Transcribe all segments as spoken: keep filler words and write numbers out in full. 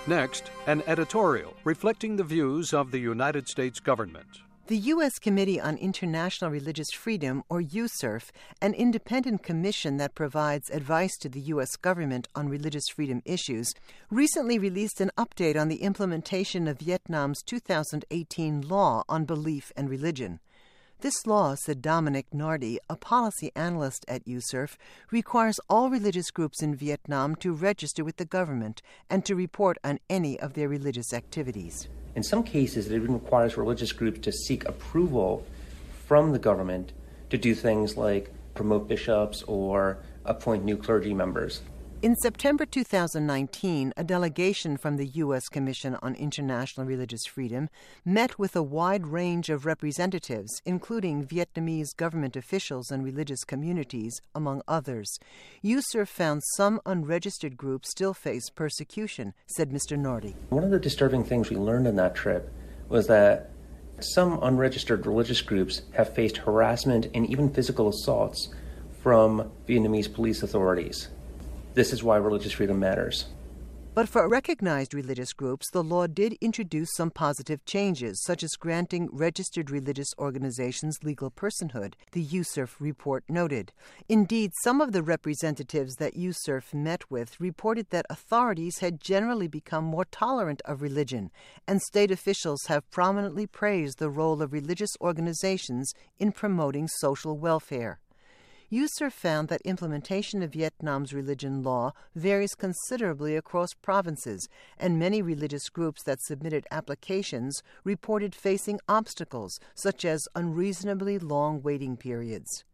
Next, an editorial reflecting the views of the United States government. The U S Committee on International Religious Freedom, or U S C I R F, an independent commission that provides advice to the U S government on religious freedom issues, recently released an update on the implementation of Vietnam's two thousand eighteen law on belief and religion. This law, said Dominic Nardi, a policy analyst at U S C I R F, requires all religious groups in Vietnam to register with the government and to report on any of their religious activities. In some cases, it even requires religious groups to seek approval from the government to do things like promote bishops or appoint new clergy members. In September two thousand nineteen, a delegation from the U S Commission on International Religious Freedom met with a wide range of representatives, including Vietnamese government officials and religious communities, among others. U S C I R F found some unregistered groups still face persecution, said Mister Nardi. One of the disturbing things we learned on that trip was that some unregistered religious groups have faced harassment and even physical assaults from Vietnamese police authorities. This is why religious freedom matters. But for recognized religious groups, the law did introduce some positive changes, such as granting registered religious organizations legal personhood, the U S C I R F report noted. Indeed, some of the representatives that U S C I R F met with reported that authorities had generally become more tolerant of religion, and state officials have prominently praised the role of religious organizations in promoting social welfare. U S C I R F found that implementation of Vietnam's religion law varies considerably across provinces, and many religious groups that submitted applications reported facing obstacles, such as unreasonably long waiting periods.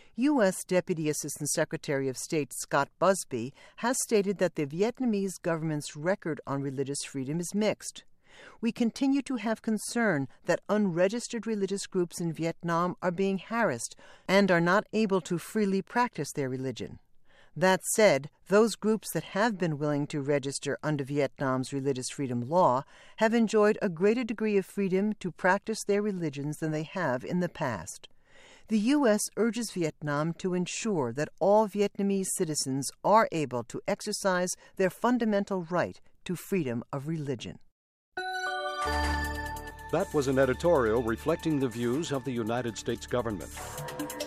U S Deputy Assistant Secretary of State Scott Busby has stated that the Vietnamese government's record on religious freedom is mixed. We continue to have concern that unregistered religious groups in Vietnam are being harassed and are not able to freely practice their religion. That said, those groups that have been willing to register under Vietnam's religious freedom law have enjoyed a greater degree of freedom to practice their religions than they have in the past. The U S urges Vietnam to ensure that all Vietnamese citizens are able to exercise their fundamental right to freedom of religion. That was an editorial reflecting the views of the United States government.